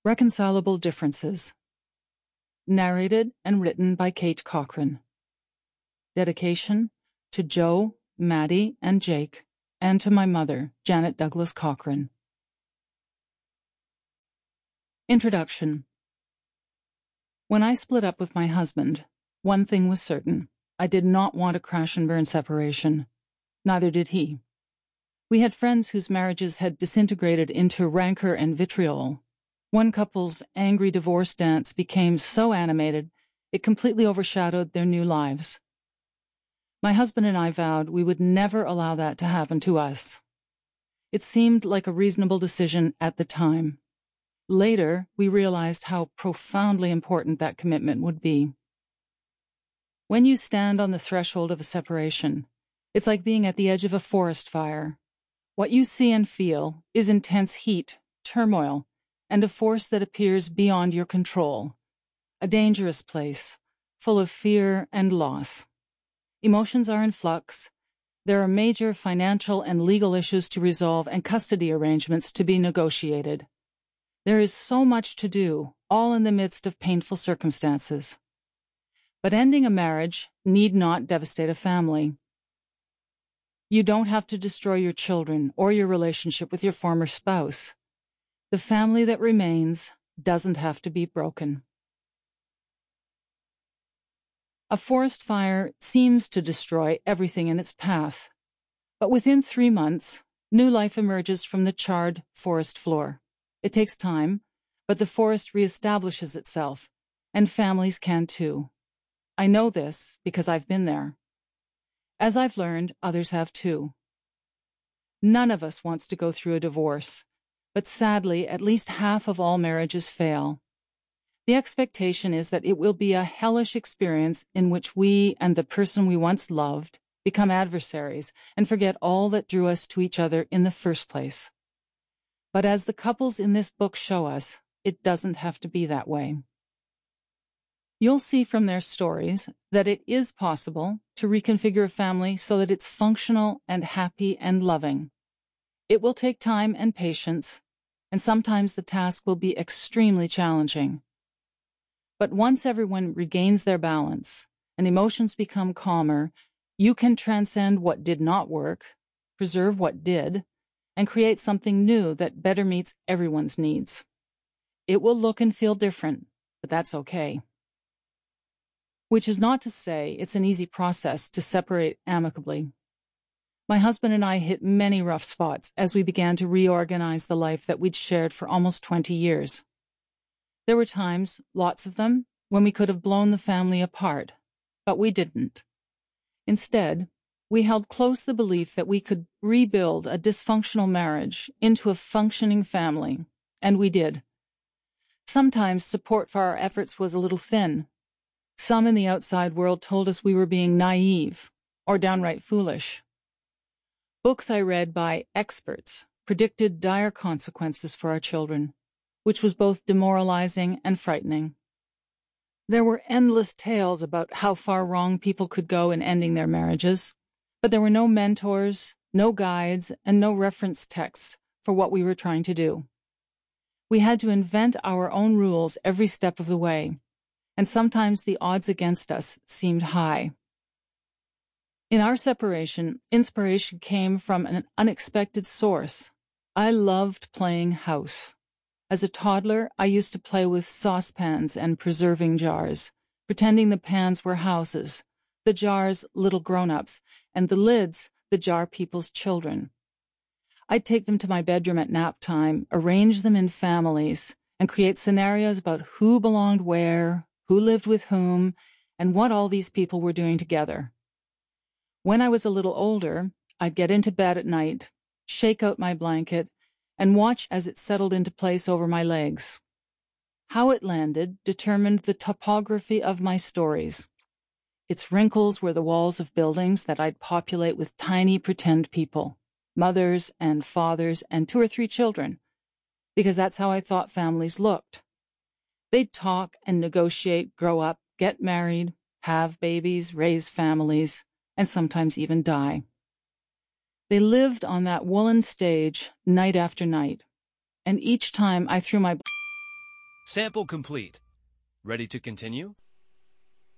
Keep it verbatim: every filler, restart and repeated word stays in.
Reconcilable Differences. Narrated and written by Kate Cochran. Dedication to Joe, Maddie, and Jake, and to my mother, Janet Douglas Cochran. Introduction. When I split up with my husband, one thing was certain. I did not want a crash and burn separation. Neither did he. We had friends whose marriages had disintegrated into rancor and vitriol. One couple's angry divorce dance became so animated, it completely overshadowed their new lives. My husband and I vowed we would never allow that to happen to us. It seemed like a reasonable decision at the time. Later, we realized how profoundly important that commitment would be. When you stand on the threshold of a separation, it's like being at the edge of a forest fire. What you see and feel is intense heat, turmoil, and a force that appears beyond your control. A dangerous place, full of fear and loss. Emotions are in flux. There are major financial and legal issues to resolve and custody arrangements to be negotiated. There is so much to do, all in the midst of painful circumstances. But ending a marriage need not devastate a family. You don't have to destroy your children or your relationship with your former spouse. The family that remains doesn't have to be broken. A forest fire seems to destroy everything in its path, but within three months, new life emerges from the charred forest floor. It takes time, but the forest reestablishes itself, and families can too. I know this because I've been there. As I've learned, others have too. None of us wants to go through a divorce. But sadly, at least half of all marriages fail. The expectation is that it will be a hellish experience in which we and the person we once loved become adversaries and forget all that drew us to each other in the first place. But as the couples in this book show us, it doesn't have to be that way. You'll see from their stories that it is possible to reconfigure a family so that it's functional and happy and loving. It will take time and patience, and sometimes the task will be extremely challenging. But once everyone regains their balance and emotions become calmer, you can transcend what did not work, preserve what did, and create something new that better meets everyone's needs. It will look and feel different, but that's okay. Which is not to say it's an easy process to separate amicably. My husband and I hit many rough spots as we began to reorganize the life that we'd shared for almost twenty years. There were times, lots of them, when we could have blown the family apart, but we didn't. Instead, we held close the belief that we could rebuild a dysfunctional marriage into a functioning family, and we did. Sometimes support for our efforts was a little thin. Some in the outside world told us we were being naive or downright foolish. Books I read by experts predicted dire consequences for our children, which was both demoralizing and frightening. There were endless tales about how far wrong people could go in ending their marriages, but there were no mentors, no guides, and no reference texts for what we were trying to do. We had to invent our own rules every step of the way, and sometimes the odds against us seemed high. In our separation, inspiration came from an unexpected source. I loved playing house. As a toddler, I used to play with saucepans and preserving jars, pretending the pans were houses, the jars little grown-ups, and the lids the jar people's children. I'd take them to my bedroom at nap time, arrange them in families, and create scenarios about who belonged where, who lived with whom, and what all these people were doing together. When I was a little older, I'd get into bed at night, shake out my blanket, and watch as it settled into place over my legs. How it landed determined the topography of my stories. Its wrinkles were the walls of buildings that I'd populate with tiny pretend people, mothers and fathers and two or three children, because that's how I thought families looked. They'd talk and negotiate, grow up, get married, have babies, raise families, and sometimes even die. They lived on that woolen stage night after night, and each time I threw my Sample complete. Ready to continue?